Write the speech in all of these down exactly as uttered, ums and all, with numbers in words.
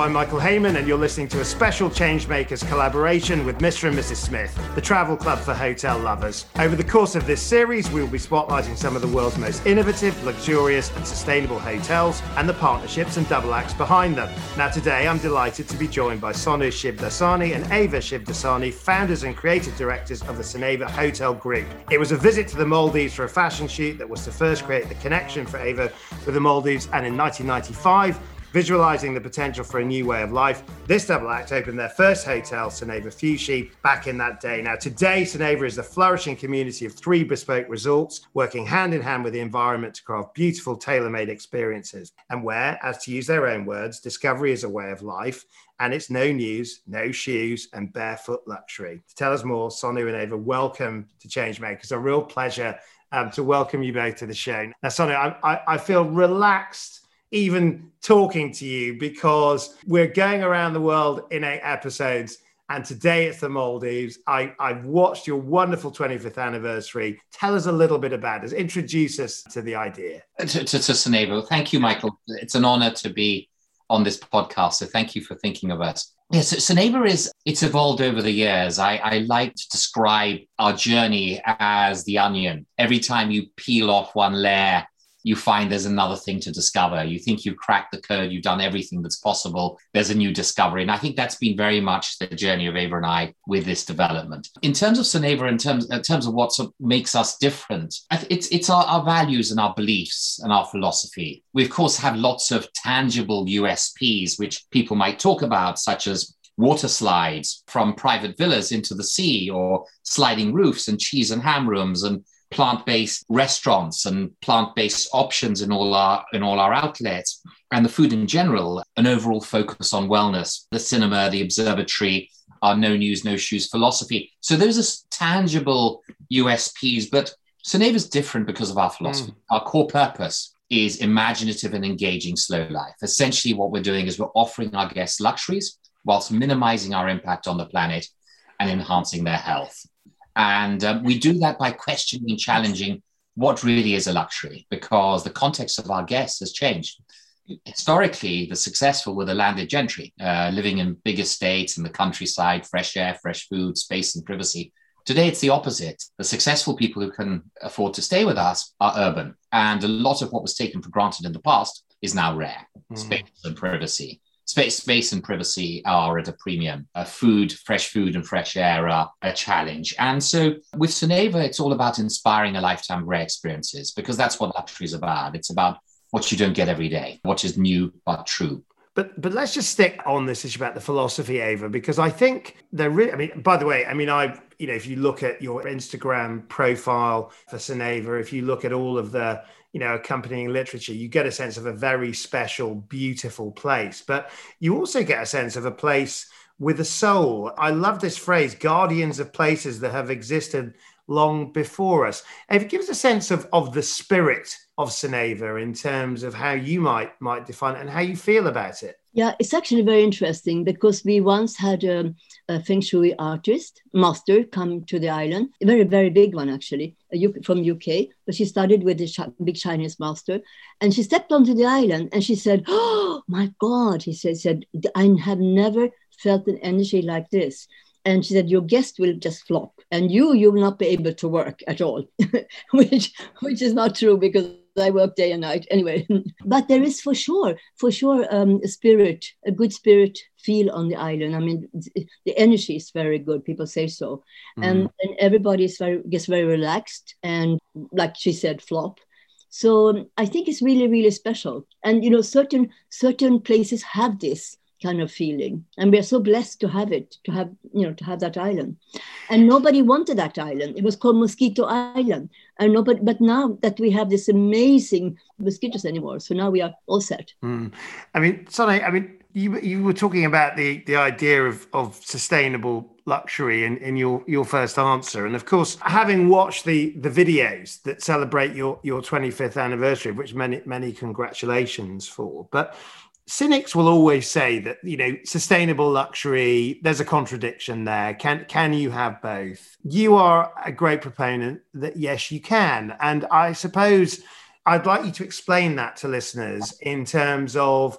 I'm Michael Heyman, and you're listening to a special Changemakers collaboration with Mister and Missus Smith, the travel club for hotel lovers. Over the course of this series, we will be spotlighting some of the world's most innovative, luxurious and sustainable hotels and the partnerships and double acts behind them. Now today, I'm delighted to be joined by Sonu Shivdasani and Eva Shivdasani, founders and creative directors of the Soneva Hotel Group. It was a visit to the Maldives for a fashion shoot that was to first create the connection for Eva with the Maldives, and in nineteen ninety-five, visualizing the potential for a new way of life, this double act opened their first hotel, Soneva Fushi, back in that day. Now today, Soneva is a flourishing community of three bespoke resorts, working hand in hand with the environment to craft beautiful, tailor-made experiences. And where, as to use their own words, discovery is a way of life, and it's no news, no shoes, and barefoot luxury. To tell us more, Sonu and Eva, welcome to Changemakers. A real pleasure um, to welcome you both to the show. Now, Sonu, I, I, I feel relaxed even talking to you because we're going around the world in eight episodes, and today it's the Maldives. I, I've watched your wonderful twenty-fifth anniversary. Tell us a little bit about it. Introduce us to the idea. To, to, to Soneva. Thank you, Michael. It's an honor to be on this podcast, so thank you for thinking of us. Yes, yeah, so Soneva is, it's evolved over the years. I, I like to describe our journey as the onion. Every time you peel off one layer, you find there's another thing to discover. You think you've cracked the code, you've done everything that's possible. There's a new discovery. And I think that's been very much the journey of Eva and I with this development. In terms of Soneva, in terms, in terms of what sort of makes us different, it's, it's our, our values and our beliefs and our philosophy. We, of course, have lots of tangible U S Ps, which people might talk about, such as water slides from private villas into the sea, or sliding roofs and cheese and ham rooms, and plant-based restaurants and plant-based options in all our in all our outlets, and the food in general, an overall focus on wellness, the cinema, the observatory, our no news, no shoes philosophy. So those are tangible U S Ps, but Soneva is different because of our philosophy. Mm. Our core purpose is imaginative and engaging slow life. Essentially, what we're doing is we're offering our guests luxuries whilst minimizing our impact on the planet and enhancing their health. And um, we do that by questioning and challenging what really is a luxury, because the context of our guests has changed. Historically, the successful were the landed gentry, uh, living in big estates in the countryside, fresh air, fresh food, space and privacy. Today, it's the opposite. The successful people who can afford to stay with us are urban. And a lot of what was taken for granted in the past is now rare. Mm. Space and privacy. Space, space and privacy are at a premium. Uh, food, fresh food and fresh air are a challenge. And so with Soneva, it's all about inspiring a lifetime of rare experiences, because that's what luxury is about. It's about what you don't get every day, what is new but true. But but let's just stick on this issue about the philosophy, Eva, because I think they're really, I mean, by the way, I mean, I, you know, if you look at your Instagram profile for Soneva, if you look at all of the, you know, accompanying literature, you get a sense of a very special, beautiful place. But you also get a sense of a place with a soul. I love this phrase, guardians of places that have existed long before us. If it gives a sense of, of the spirit of Soneva in terms of how you might might define it and how you feel about it. Yeah, it's actually very interesting, because we once had a, a Feng Shui artist, master, come to the island, a very, very big one actually, a U- from U K, but she studied with a ch- big Chinese master, and she stepped onto the island and she said, oh my God, he said, said I have never felt an energy like this. And she said, your guest will just flop, and you, you will not be able to work at all, which which is not true, because I work day and night anyway. But there is for sure, for sure, um, a spirit, a good spirit feel on the island. I mean, the energy is very good. People say so. Mm. And, and everybody is very, gets very relaxed and, like she said, flop. So um, I think it's really, really special. And, you know, certain certain places have this kind of feeling, and we are so blessed to have it, to have, you know, to have that island. And nobody wanted that island. It was called Mosquito Island, and nobody. But now that we have this amazing mosquitoes anymore, so now we are all set. Mm. I mean, Sonny, I mean, you you were talking about the the idea of of sustainable luxury in, in your your first answer, and of course, having watched the the videos that celebrate your your twenty-fifth anniversary, which many many congratulations for, but cynics will always say that, you know, sustainable luxury, there's a contradiction there. Can can you have both? You are a great proponent that, yes, you can. And I suppose I'd like you to explain that to listeners in terms of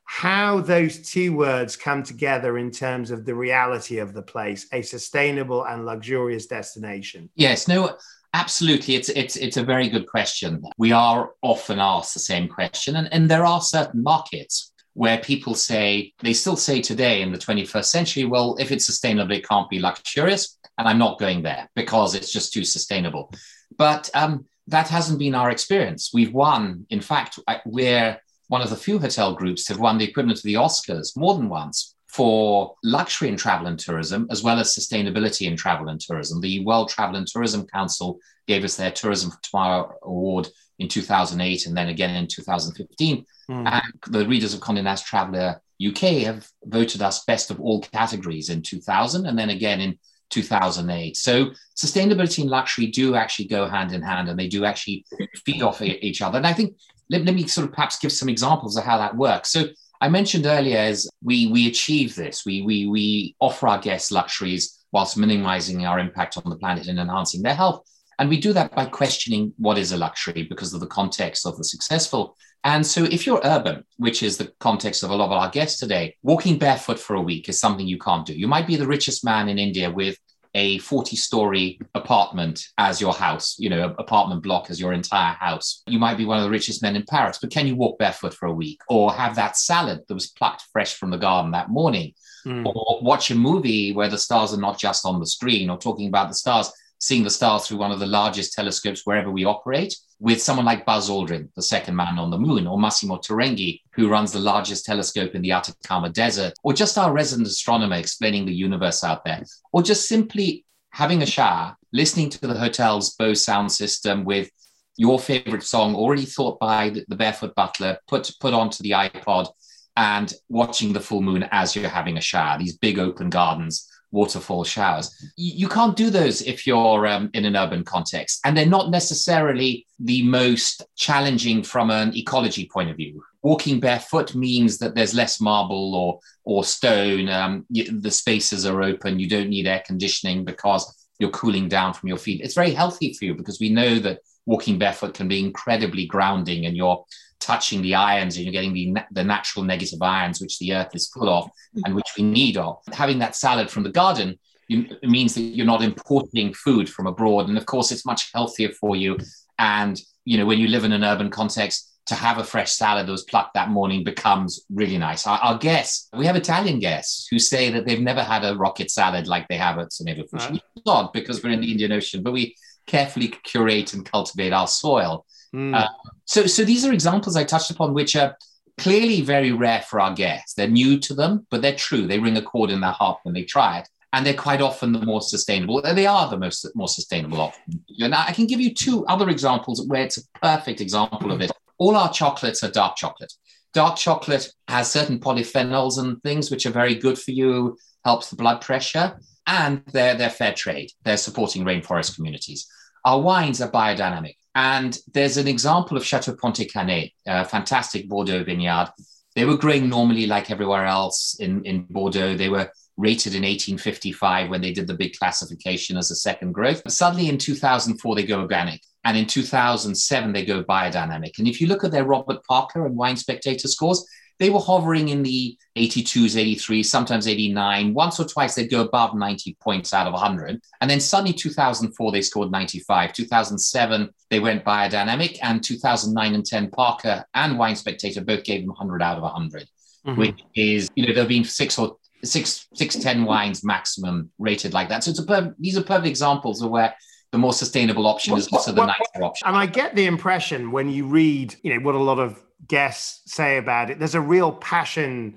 how those two words come together in terms of the reality of the place, a sustainable and luxurious destination. Yes, no, absolutely. It's it's it's a very good question. We are often asked the same question, and, and there are certain markets where people say, they still say today in the twenty-first century, well, if it's sustainable, it can't be luxurious, and I'm not going there because it's just too sustainable. But um, that hasn't been our experience. We've won, in fact, we're one of the few hotel groups to have won the equivalent of the Oscars more than once for luxury in travel and tourism, as well as sustainability in travel and tourism. The World Travel and Tourism Council gave us their Tourism for Tomorrow Award in two thousand eight and then again in two thousand fifteen. Mm. And the readers of Condé Nast Traveller U K have voted us best of all categories in two thousand and then again in two thousand eight. So sustainability and luxury do actually go hand in hand, and they do actually feed off each other. And I think, let, let me sort of perhaps give some examples of how that works. So I mentioned earlier, as we we achieve this, we we we offer our guests luxuries whilst minimizing our impact on the planet and enhancing their health. And we do that by questioning what is a luxury because of the context of the successful. And so if you're urban, which is the context of a lot of our guests today, walking barefoot for a week is something you can't do. You might be the richest man in India with a forty-story apartment as your house, you know, apartment block as your entire house. You might be one of the richest men in Paris, but can you walk barefoot for a week or have that salad that was plucked fresh from the garden that morning? Mm. Or watch a movie where the stars are not just on the screen or talking about the stars, seeing the stars through one of the largest telescopes wherever we operate, with someone like Buzz Aldrin, the second man on the moon, or Massimo Turengi, who runs the largest telescope in the Atacama Desert, or just our resident astronomer explaining the universe out there, or just simply having a shower, listening to the hotel's Bose sound system with your favorite song already thought by the Barefoot Butler, put, put onto the iPod, and watching the full moon as you're having a shower, these big open gardens, waterfall showers. You can't do those if you're um, in an urban context, and they're not necessarily the most challenging from an ecology point of view. Walking barefoot means that there's less marble or or stone. Um, you, the spaces are open. You don't need air conditioning because you're cooling down from your feet. It's very healthy for you because we know that walking barefoot can be incredibly grounding, and you're touching the ions and you're getting the, the natural negative ions, which the earth is full of and which we need of. Having that salad from the garden you, it means that you're not importing food from abroad. And of course, it's much healthier for you. And, you know, when you live in an urban context, to have a fresh salad that was plucked that morning becomes really nice. Our, our guests, we have Italian guests who say that they've never had a rocket salad like they have at Soneva Fushi. Right. It's odd because we're in the Indian Ocean, but we carefully curate and cultivate our soil. Mm. Uh, so, so these are examples I touched upon, which are clearly very rare for our guests. They're new to them, but they're true. They ring a chord in their heart when they try it. And they're quite often the more sustainable. They are the most more sustainable option. And I can give you two other examples where it's a perfect example of it. All our chocolates are dark chocolate. Dark chocolate has certain polyphenols and things which are very good for you, helps the blood pressure, and they're, they're fair trade. They're supporting rainforest communities. Our wines are biodynamic. And there's an example of Chateau Pontet-Canet, a fantastic Bordeaux vineyard. They were growing normally like everywhere else in, in Bordeaux. They were rated in eighteen fifty-five when they did the big classification as a second growth. But suddenly in two thousand four, they go organic. And in two thousand seven, they go biodynamic. And if you look at their Robert Parker and Wine Spectator scores, they were hovering in the eighty-twos, eighty-threes, sometimes eighty-nine. Once or twice, they'd go above ninety points out of one hundred. And then suddenly two thousand four, they scored ninety-five. two thousand seven, they went biodynamic. And two thousand nine and ten, Parker and Wine Spectator both gave them one hundred out of one hundred, mm-hmm. which is, you know, there have been six or six, six, ten wines maximum rated like that. So it's a per- these are perfect examples of where the more sustainable option is also the nicer option. And I get the impression when you read, you know, what a lot of guests say about it, there's a real passion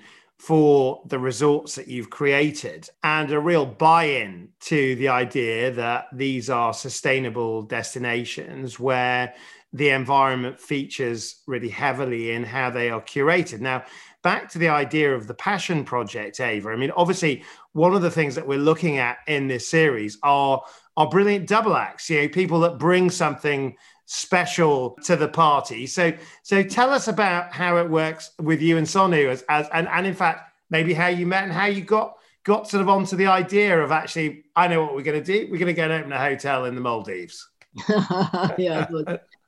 for the resorts that you've created and a real buy-in to the idea that these are sustainable destinations where the environment features really heavily in how they are curated. Now, back to the idea of the Passion Project, Ava. I mean, obviously, one of the things that we're looking at in this series are, are brilliant double acts, you know, people that bring something special to the party. So, so tell us about how it works with you and Sonu, as, as and, and in fact, maybe how you met and how you got got sort of onto the idea of actually, I know what we're going to do. We're going to go and open a hotel in the Maldives. Yeah, good.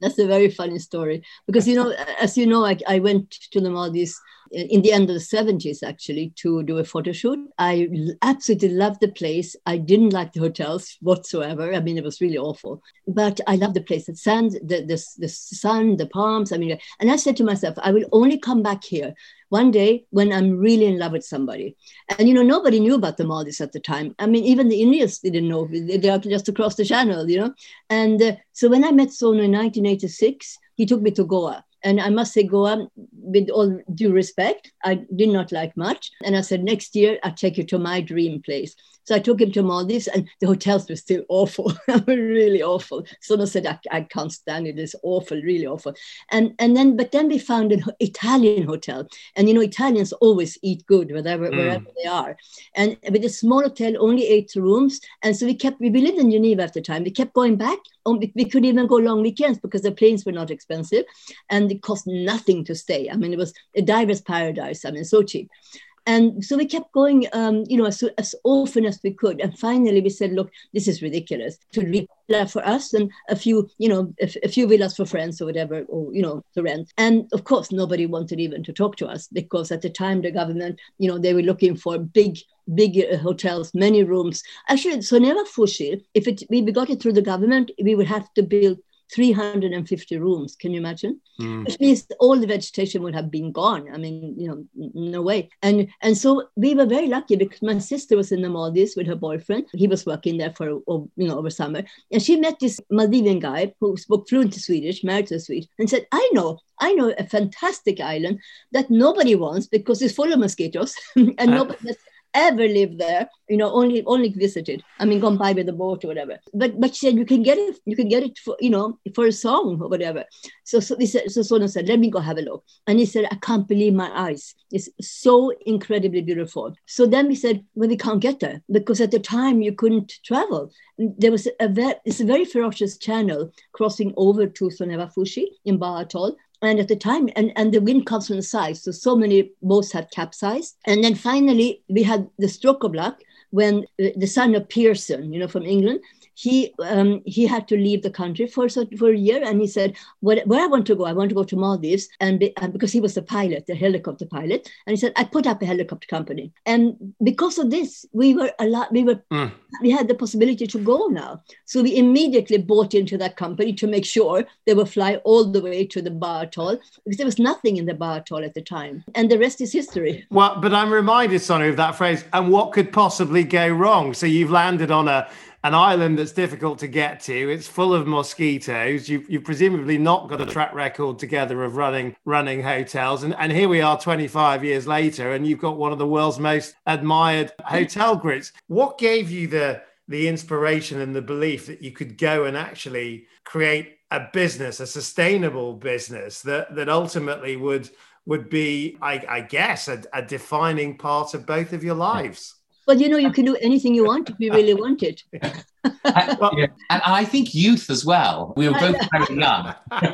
That's a very funny story because, you know, as you know, I, I went to the Maldives in the end of the seventies, actually, to do a photo shoot. I absolutely loved the place. I didn't like the hotels whatsoever. I mean, it was really awful. But I loved the place, the sand, the, the, the sun, the palms. I mean, and I said to myself, I will only come back here one day when I'm really in love with somebody. And, you know, nobody knew about the Maldives at the time. I mean, even the Indians didn't know. They are just across the channel, you know. And uh, so when I met Sono in nineteen eighty-six, he took me to Goa. And I must say, Goa, with all due respect, I did not like much. And I said, next year, I'll take you to my dream place. So I took him to Maldives, and the hotels were still awful, really awful. Sono said, I, I can't stand it. It's awful, really awful. And and then, but then we found an Italian hotel. And, you know, Italians always eat good, wherever, mm. wherever they are. And with a small hotel, only eight rooms. And so we kept, we lived in Geneva at the time. We kept going back. We could even go long weekends because the planes were not expensive. And it cost nothing to stay. I mean, it was a diver's paradise. I mean, so cheap. And so we kept going, um, you know, as, as often as we could. And finally we said, look, this is ridiculous. To villa for us and a few, you know, a, a few villas for friends or whatever, or, you know, to rent. And of course, nobody wanted even to talk to us because at the time the government, you know, they were looking for big, big uh, hotels, many rooms. Actually, Soneva Fushi, if it, we got it through the government, we would have to build three hundred fifty rooms. Can you imagine? Mm. Which means all the vegetation would have been gone. I mean, you know, no way. And and so we were very lucky because my sister was in the Maldives with her boyfriend. He was working there for, you know, over summer. And she met this Maldivian guy who spoke fluent Swedish, married to a Swede, and said, I know, I know a fantastic island that nobody wants because it's full of mosquitoes and uh. nobody has ever lived there, you know, only only visited. I mean, gone by with the boat or whatever. But but she said you can get it, you can get it for, you know, for a song or whatever. So so we said, so Sono said, let me go have a look. And he said, I can't believe my eyes. It's so incredibly beautiful. So then we said, well, we can't get there because at the time you couldn't travel. There was a very, it's a very ferocious channel crossing over to Soneva Fushi in Baha Atoll. And at the time, and, and the wind comes from the side. So, so many boats had capsized. And then finally, we had the stroke of luck when the son of Pearson, you know, from England, he um, he had to leave the country for, for a year. And he said, where, where I want to go, I want to go to Maldives. And, be, and because he was the pilot, the helicopter pilot. And he said, I put up a helicopter company. And because of this, we were a lot, we were, mm. we had the possibility to go now. So we immediately bought into that company to make sure they would fly all the way to the Baha Atoll because there was nothing in the Baha Atoll at the time. And the rest is history. Well, but I'm reminded, Sonia, of that phrase, and what could possibly go wrong? So you've landed on a an island that's difficult to get to. It's full of mosquitoes. You've, you've presumably not got a track record together of running running hotels. And, and here we are twenty-five years later, and you've got one of the world's most admired hotel groups. What gave you the, the inspiration and the belief that you could go and actually create a business, a sustainable business that, that ultimately would, would be, I, I guess, a, a defining part of both of your lives? But, you know, you can do anything you want if you really want it. and, well, yeah. and I think youth as well. We were both very young.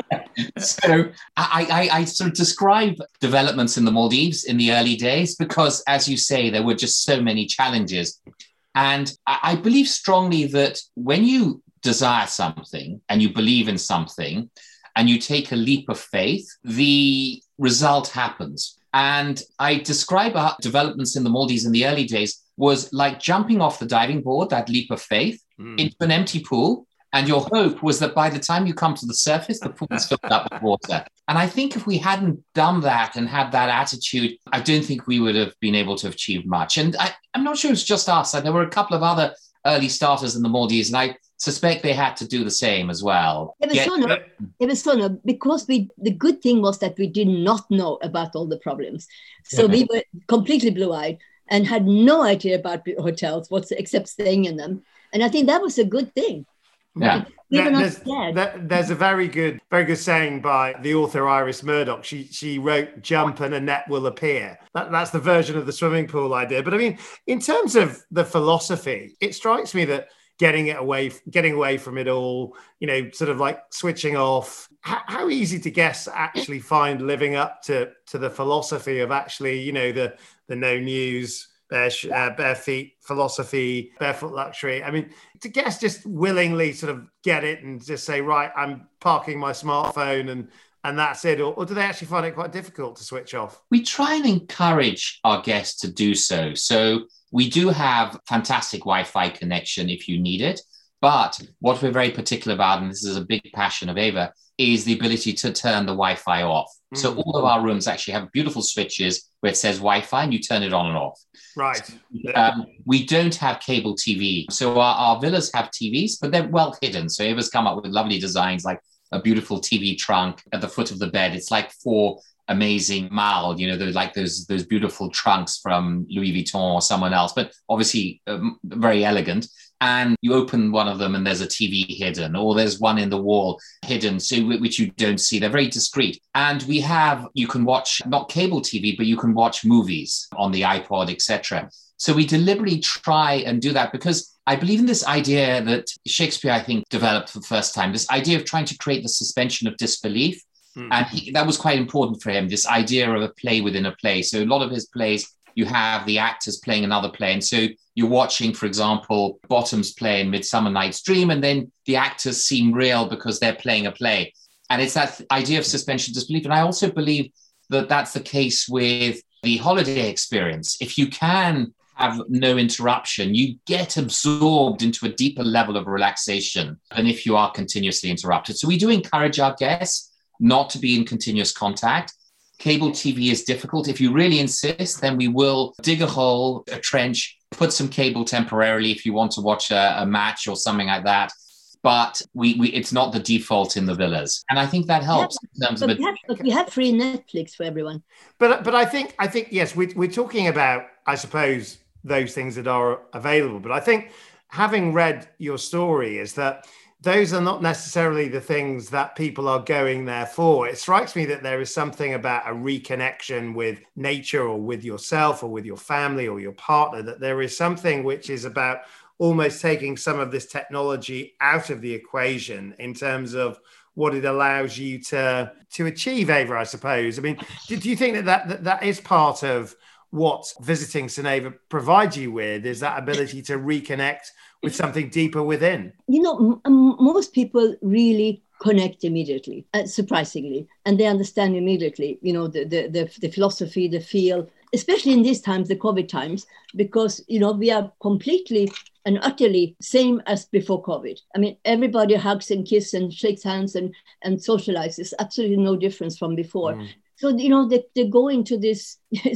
So I, I, I sort of describe developments in the Maldives in the early days because, as you say, there were just so many challenges. And I, I believe strongly that when you desire something and you believe in something and you take a leap of faith, the result happens. And I describe our developments in the Maldives in the early days was like jumping off the diving board, that leap of faith, mm. into an empty pool. And your hope was that by the time you come to the surface, the pool is filled up with water. And I think if we hadn't done that and had that attitude, I don't think we would have been able to achieve much. And I, I'm not sure it's just us. There were a couple of other early starters in the Maldives, and I suspect they had to do the same as well. It was Get- so no, it was so no, because we, the good thing was that we did not know about all the problems. So we were completely blue-eyed and had no idea about hotels what's, except staying in them. And I think that was a good thing. Yeah. There, there's, there, there's a very good, very good saying by the author Iris Murdoch. She she wrote, "Jump and a net will appear." That, that's the version of the swimming pool idea. But I mean, in terms of the philosophy, it strikes me that getting it away, getting away from it all, you know, sort of like switching off. How, how easy to guess actually find living up to to the philosophy of actually, you know, the the no news, bare, uh, bare feet philosophy, barefoot luxury. I mean, do guests just willingly sort of get it and just say, right, I'm parking my smartphone and and that's it? Or, or do they actually find it quite difficult to switch off? We try and encourage our guests to do so. So we do have fantastic Wi-Fi connection if you need it. But what we're very particular about, and this is a big passion of Ava, is the ability to turn the Wi-Fi off. Mm. So all of our rooms actually have beautiful switches where it says Wi-Fi and you turn it on and off. Right. Um, we don't have cable T V. So our, our villas have T Vs, but they're well hidden. So Ava's come up with lovely designs like a beautiful T V trunk at the foot of the bed. It's like four amazing malles, you know, they're like those those beautiful trunks from Louis Vuitton or someone else, but obviously um, very elegant. And you open one of them and there's a T V hidden, or there's one in the wall hidden, so which you don't see. They're very discreet. And we have, you can watch not cable T V, but you can watch movies on the iPod, et cetera. So we deliberately try and do that because I believe in this idea that Shakespeare, I think, developed for the first time, this idea of trying to create the suspension of disbelief. Mm-hmm. And he, that was quite important for him, this idea of a play within a play. So a lot of his plays, you have the actors playing another play. And so you're watching, for example, Bottom's play in Midsummer Night's Dream, and then the actors seem real because they're playing a play. And it's that idea of suspension of disbelief. And I also believe that that's the case with the holiday experience. If you can have no interruption, you get absorbed into a deeper level of relaxation than if you are continuously interrupted. So we do encourage our guests not to be in continuous contact. Cable T V is difficult. If you really insist, then we will dig a hole, a trench, put some cable temporarily if you want to watch a, a match or something like that. But we, we it's not the default in the villas. And I think that helps yeah, in terms but of it. We have, but we have free Netflix for everyone. But but I think, I think yes, we, we're talking about, I suppose, those things that are available. But I think having read your story is that those are not necessarily the things that people are going there for. It strikes me that there is something about a reconnection with nature or with yourself or with your family or your partner, that there is something which is about almost taking some of this technology out of the equation in terms of what it allows you to, to achieve, Ava, I suppose. I mean, do, do you think that that, that that is part of what visiting Soneva provides you with, is that ability to reconnect with something deeper within? You know, m- most people really connect immediately, uh, surprisingly, and they understand immediately, you know, the, the, the, the philosophy, the feel, especially in these times, the COVID times, because, you know, we are completely and utterly same as before COVID. I mean, everybody hugs and kisses and shakes hands and, and socializes. Absolutely no difference from before. Mm. So, you know, they, they go into this,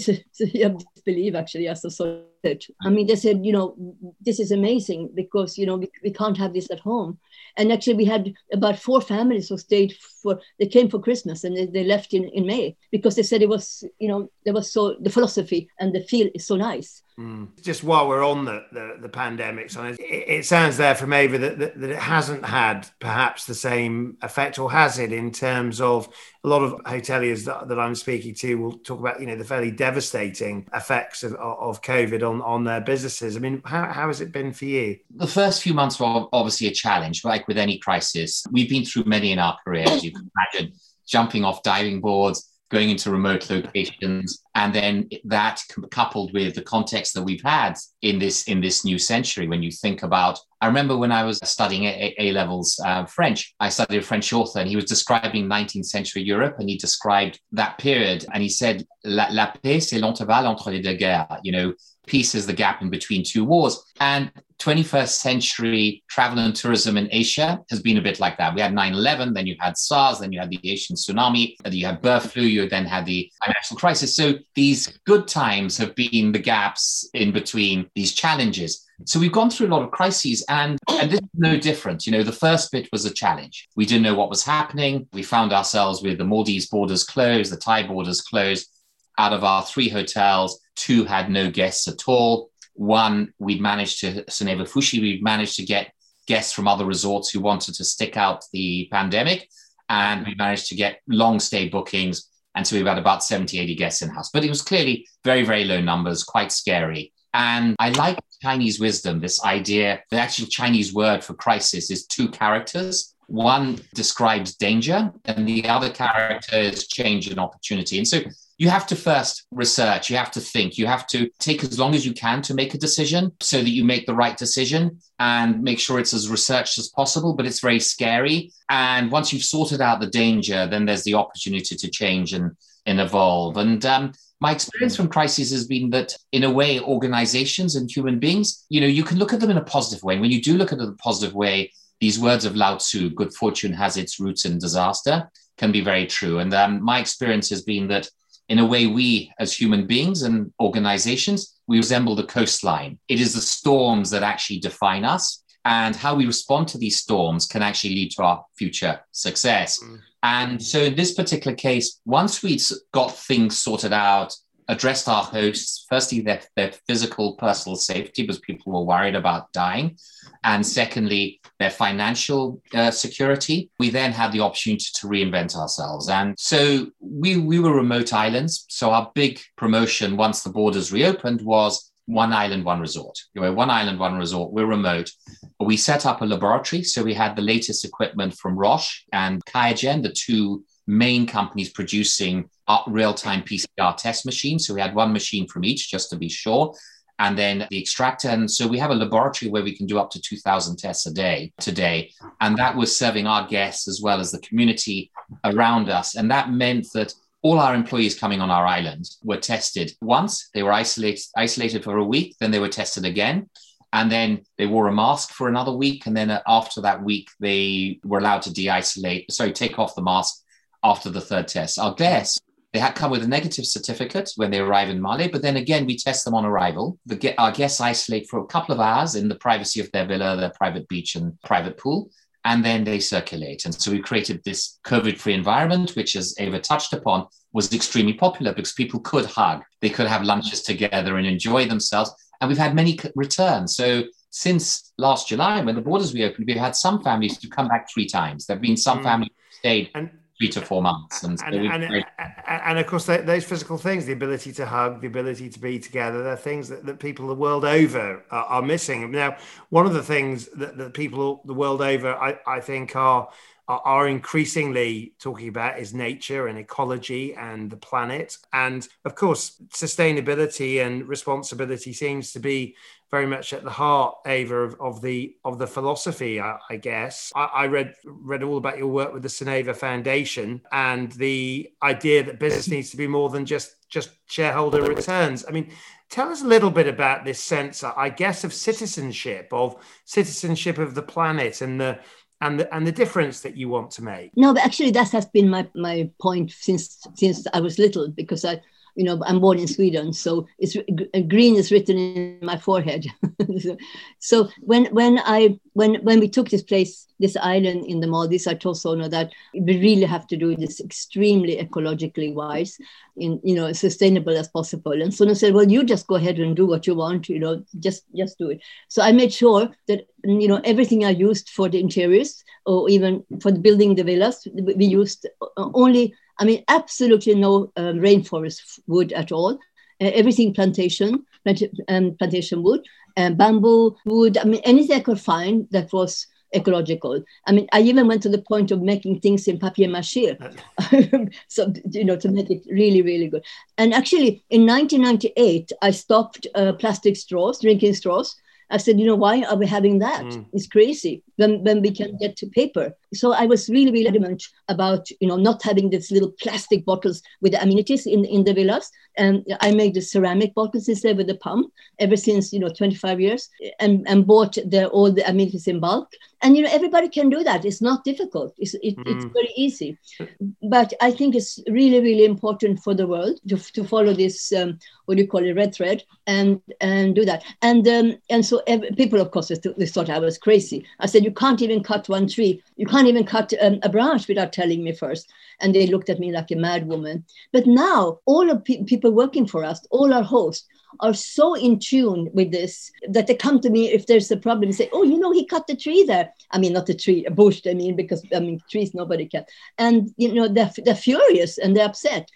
you disbelieve actually as a sort of, I mean, they said, you know, this is amazing because, you know, we, we can't have this at home. And actually we had about four families who stayed for, they came for Christmas and they, they left in, in May because they said it was, you know, there was so, the philosophy and the feel is so nice. Mm. Just while we're on the, the, the pandemic, so it, it sounds there from Ava that, that, that it hasn't had perhaps the same effect, or has it, in terms of a lot of hoteliers that, that I'm speaking to will talk about, you know, the fairly devastating effects of, of COVID on, on their businesses. I mean, how, how has it been for you? The first few months were obviously a challenge, like with any crisis. We've been through many in our careers. You can imagine jumping off diving boards, going into remote locations, and then that coupled with the context that we've had in this in this new century. When you think about, I remember when I was studying A, A levels uh, French, I studied a French author, and he was describing nineteenth century Europe, and he described that period, and he said, "La, la paix, c'est l'intervalle entre les deux guerres." You know, peace is the gap in between two wars. And twenty-first century travel and tourism in Asia has been a bit like that. We had nine eleven, then you had SARS, then you had the Asian tsunami, then you had bird flu, you then had the financial crisis. So these good times have been the gaps in between these challenges. So we've gone through a lot of crises, and, and this is no different. You know, the first bit was a challenge. We didn't know what was happening. We found ourselves with the Maldives borders closed, the Thai borders closed. Out of our three hotels, two had no guests at all. One, we'd managed to, Soneva Fushi, we'd managed to get guests from other resorts who wanted to stick out the pandemic. And we managed to get long stay bookings. And so we had about seventy, eighty guests in-house. But it was clearly very, very low numbers, quite scary. And I like Chinese wisdom, this idea, the actual Chinese word for crisis is two characters. One describes danger, and the other character is change and opportunity. And so you have to first research, you have to think, you have to take as long as you can to make a decision so that you make the right decision and make sure it's as researched as possible, but it's very scary. And once you've sorted out the danger, then there's the opportunity to change and, and evolve. And um, my experience from crises has been that, in a way, organizations and human beings, you know, you can look at them in a positive way. And when you do look at them in a positive way, these words of Lao Tzu, good fortune has its roots in disaster, can be very true. And um, my experience has been that, in a way, we as human beings and organizations, we resemble the coastline. It is the storms that actually define us, and how we respond to these storms can actually lead to our future success. Mm. And so in this particular case, once we got things sorted out, addressed our hosts, firstly, their, their physical personal safety, because people were worried about dying. And secondly, their financial uh, security. We then had the opportunity to reinvent ourselves. And so we, we were remote islands. So our big promotion, once the borders reopened, was one island, one resort. You know, one island, one resort. We're remote. We set up a laboratory. So we had the latest equipment from Roche and QIAGEN, the two main companies producing real-time P C R test machines. So we had one machine from each, just to be sure. And then the extractor. And so we have a laboratory where we can do up to two thousand tests a day today. And that was serving our guests as well as the community around us. And that meant that all our employees coming on our island were tested once. They were isolated, isolated for a week. Then they were tested again. And then they wore a mask for another week. And then after that week, they were allowed to de-isolate, sorry, take off the mask after the third test. Our guests, they had come with a negative certificate when they arrive in Male, but then again, we test them on arrival. The, our guests isolate for a couple of hours in the privacy of their villa, their private beach and private pool, and then they circulate. And so we created this COVID-free environment, which, as Eva touched upon, was extremely popular because people could hug, they could have lunches together and enjoy themselves. And we've had many returns. So since last July, when the borders reopened, we've had some families who come back three times. There have been some mm. families who stayed and- three to four months. And, so and, and, and of course, those physical things, the ability to hug, the ability to be together, they're things that, that people the world over are, are missing. Now, one of the things that, that people the world over, I, I think, are, are increasingly talking about is nature and ecology and the planet. And of course, sustainability and responsibility seems to be very much at the heart, Eva, of, of the of the philosophy, I, I guess. I, I read read all about your work with the Soneva Foundation and the idea that business needs to be more than just, just shareholder returns. I mean, tell us a little bit about this sense, I guess, of citizenship, of citizenship of the planet and the and the, and the difference that you want to make. No, but actually that has been my, my point since since I was little, because I You know, I'm born in Sweden, so it's green is written in my forehead. so, so when when I when when we took this place, this island in the Maldives, I told Sona that we really have to do this extremely ecologically wise, in you know, as sustainable as possible. And Sona said, "Well, you just go ahead and do what you want. You know, just just do it." So I made sure that you know everything I used for the interiors, or even for the building the villas, we used only. I mean, absolutely no um, rainforest wood at all. Uh, everything plantation, plant- um, plantation wood, uh, bamboo wood. I mean, anything I could find that was ecological. I mean, I even went to the point of making things in papier-mâché, so you know, to make it really, really good. And actually, in nineteen ninety-eight, I stopped uh, plastic straws, drinking straws. I said, you know, why are we having that? Mm. It's crazy when, when we can get to paper. So I was really, really adamant about, you know, not having these little plastic bottles with the amenities in, in the villas. And I made the ceramic bottles instead with the pump ever since, you know, twenty-five years and, and bought the, all the amenities in bulk. And, you know, everybody can do that. It's not difficult. It's, it, mm. it's very easy. But I think it's really, really important for the world to, to follow this, um, what do you call it, red thread and, and do that. And, um, and so every, people, of course, they thought I was crazy. I said, you can't even cut one tree. You can't even cut um, a branch without telling me first. And they looked at me like a mad woman. But now all of pe- people working for us, all our hosts, are so in tune with this that they come to me if there's a problem and say, oh, you know, he cut the tree there. I mean, not the tree, a bush, I mean, because, I mean, trees nobody can. And, you know, they're, they're furious and they're upset.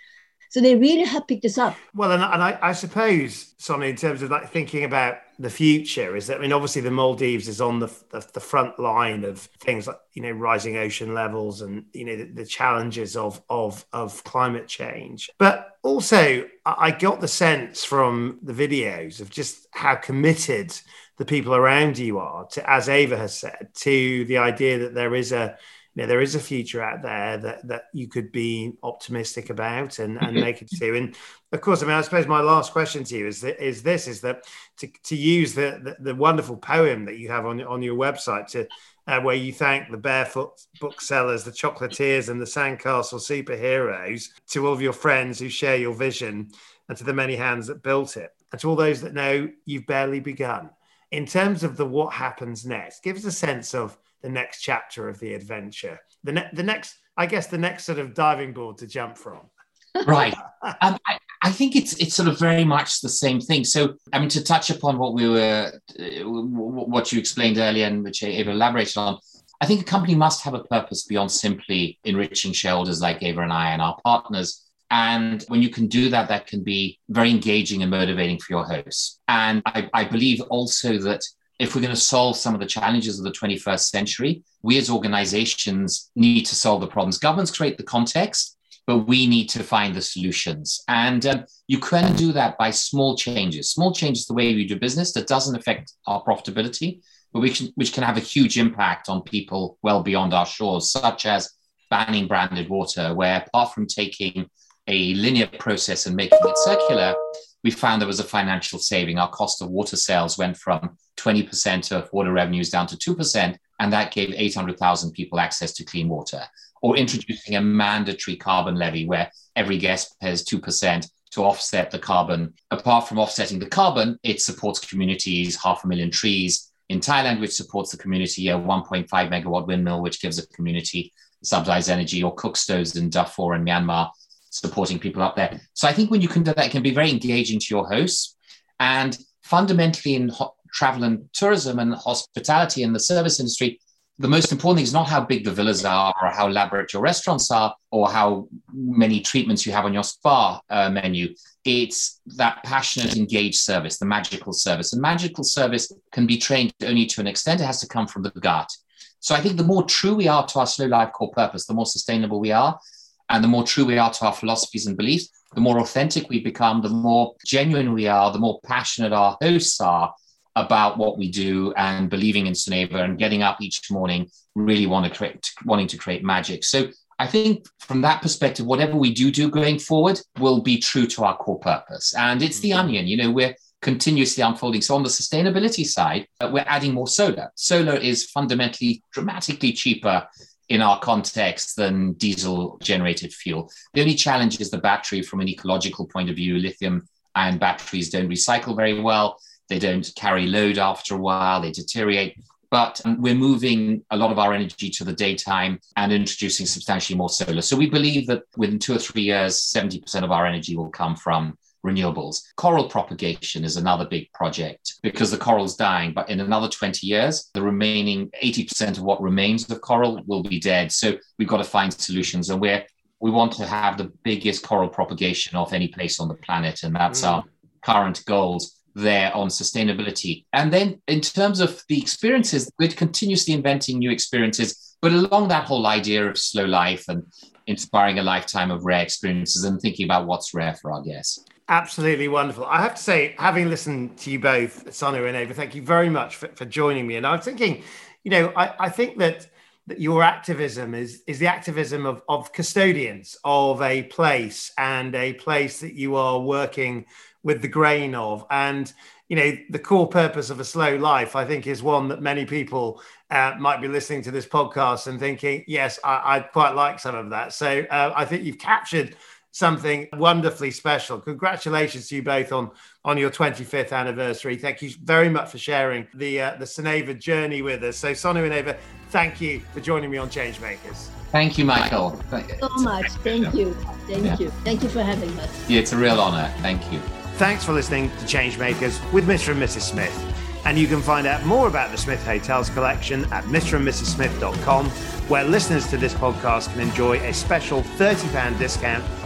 So they really have picked this up. Well, and, and I, I suppose, Sonia, in terms of like thinking about the future, is that, I mean, obviously the Maldives is on the, the, the front line of things like, you know, rising ocean levels and, you know, the, the challenges of, of, of climate change. But also, I got the sense from the videos of just how committed the people around you are to, as Ava has said, to the idea that there is a, you know, there is a future out there that, that you could be optimistic about and, and make it to. And of course, I mean, I suppose my last question to you is, that, is this, is that to, to use the, the, the wonderful poem that you have on, on your website to, uh, where you thank the barefoot booksellers, the chocolatiers and the sandcastle superheroes, to all of your friends who share your vision and to the many hands that built it, and to all those that know you've barely begun. In terms of the what happens next, give us a sense of the next chapter of the adventure, the, ne- the next, I guess, the next sort of diving board to jump from. Right. um, I, I think it's it's sort of very much the same thing. So, I mean, to touch upon what we were, uh, what you explained earlier and which Ava elaborated on, I think a company must have a purpose beyond simply enriching shareholders like Ava and I and our partners. And when you can do that, that can be very engaging and motivating for your hosts. And I, I believe also that if we're going to solve some of the challenges of the twenty-first century, we as organizations need to solve the problems. Governments create the context, but we need to find the solutions. And um, you can do that by small changes. Small changes the way we do business that doesn't affect our profitability, but which, which can have a huge impact on people well beyond our shores, such as banning branded water, where apart from taking a linear process and making it circular, we found there was a financial saving. Our cost of water sales went from twenty percent of water revenues down to two percent, and that gave eight hundred thousand people access to clean water. Or introducing a mandatory carbon levy where every guest pays two percent to offset the carbon. Apart from offsetting the carbon, it supports communities, half a million trees in Thailand, which supports the community, a one point five megawatt windmill, which gives a community subsidized energy, or cook stoves in Darfur and Myanmar, supporting people up there. So I think when you can do that, it can be very engaging to your hosts. And fundamentally in ho- travel and tourism and hospitality and the service industry, the most important thing is not how big the villas are or how elaborate your restaurants are or how many treatments you have on your spa uh, menu. It's that passionate, engaged service, the magical service. And magical service can be trained only to an extent. It has to come from the gut. So I think the more true we are to our slow life core purpose, the more sustainable we are. And the more true we are to our philosophies and beliefs, the more authentic we become, the more genuine we are, the more passionate our hosts are about what we do and believing in Soneva and getting up each morning, really want to create, wanting to create magic. So I think from that perspective, whatever we do do going forward will be true to our core purpose. And it's the onion, you know, we're continuously unfolding. So on the sustainability side, uh, we're adding more solar. Solar is fundamentally dramatically cheaper in our context than diesel-generated fuel. The only challenge is the battery from an ecological point of view. Lithium-ion batteries don't recycle very well. They don't carry load after a while. They deteriorate. But um, we're moving a lot of our energy to the daytime and introducing substantially more solar. So we believe that within two or three years, seventy percent of our energy will come from renewables. Coral propagation is another big project because the coral's dying, but in another twenty years, the remaining eighty percent of what remains of coral will be dead. So we've got to find solutions, and we're, we want to have the biggest coral propagation of any place on the planet, and that's mm. our current goals there on sustainability. And then in terms of the experiences, we're continuously inventing new experiences, but along that whole idea of slow life and inspiring a lifetime of rare experiences and thinking about what's rare for our guests. Absolutely wonderful. I have to say, having listened to you both, Sonia and Ava, thank you very much for, for joining me. And I was thinking, you know, I, I think that, that your activism is, is the activism of, of custodians of a place and a place that you are working with the grain of. And, you know, the core purpose of A Slow Life, I think, is one that many people uh, might be listening to this podcast and thinking, yes, I, I'd quite like some of that. So uh, I think you've captured something wonderfully special. Congratulations to you both on, on your twenty-fifth anniversary. Thank you very much for sharing the uh, the Soneva journey with us. So Sonia and Ava, thank you for joining me on Changemakers. Thank you, Michael. Thank you so much. Thank you. Thank yeah. you. Thank you for having us. Yeah, it's a real honor. Thank you. Thanks for listening to Changemakers with Mister and Missus Smith. And you can find out more about the Smith Hotels collection at Mister and Missus Smith dot com, where listeners to this podcast can enjoy a special thirty pounds discount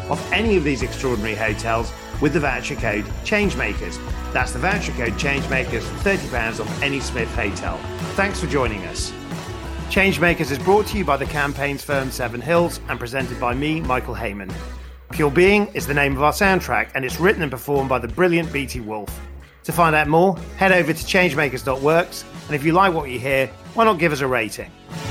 off any of these extraordinary hotels with the voucher code CHANGEMAKERS. That's the voucher code CHANGEMAKERS for thirty pounds off any Smith hotel. Thanks for joining us. Changemakers is brought to you by the campaigns firm Seven Hills and presented by me, Michael Heyman. Pure Being is the name of our soundtrack and it's written and performed by the brilliant B T Wolf. To find out more, head over to changemakers dot works, and if you like what you hear, why not give us a rating?